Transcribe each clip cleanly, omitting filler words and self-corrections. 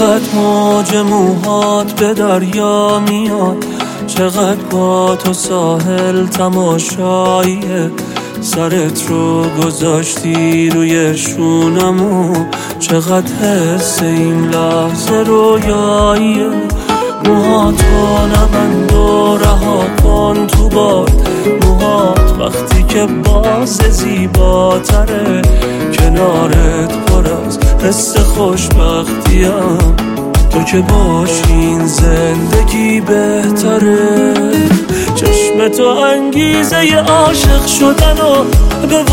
چقدر موج موهات به دریا میاد، چقدر با تو ساحل تماشاییه، سرت رو گذاشتی روی شونمو، چقدر حس این لحظه رویاییه. موهاتو نبند و رها کن تو باد، موهات وقتی که باز زیباتره، کنارت پر از حس خوشبختیم، تو که باشین زندگی بهتره. چشم تو انگیزه ی عاشق شدن و به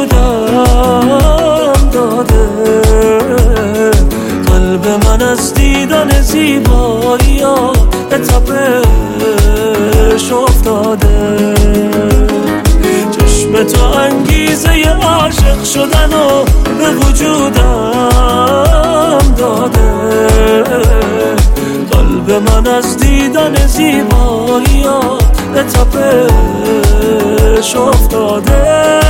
وجودم داده، قلب من از دیدن زیباییات به تپش افتاده. چشم تو انگیزه ی عاشق شدن و به وجودم داده، قلب من از دیدن زیباییات به تپش افتاده.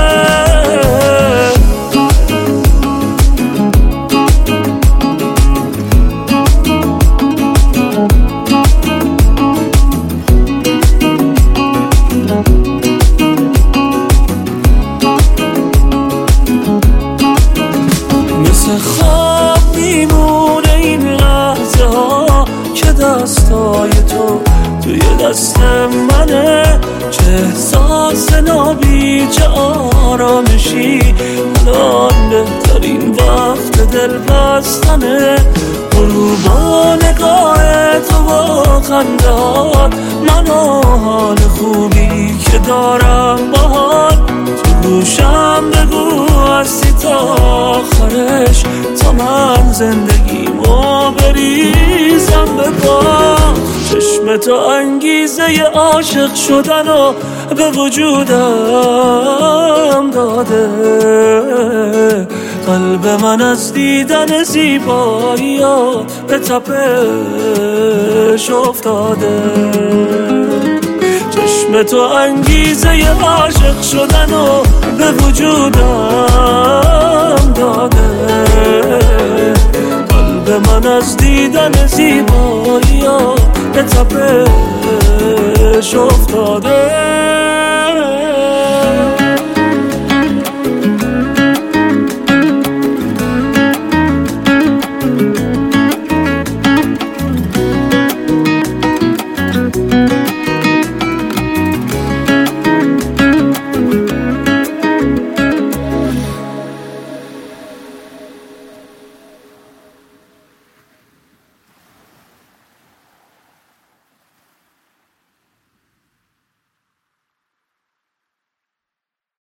مثل خواب میمونه این لحظه ها که دستای تو توی دست منه، چه احساس نابی، چه آرامشی، الان بهترین وقت دل بستنه. غروبا نگاه تو با خندهات، من و حال خوبی که دارم باهات، تو گوشم بگو هستی تا آخرش، تا من زندگیمو بریزم به باد. چشم تو انگیزه ی عاشق شدن و به وجودم داده، قلب من از دیدن زیباییات به تپش افتاده. چشم تو انگیزه ی عاشق شدن و به وجودم داده، قلب من از دیدن زیباییات به تپش افتاده.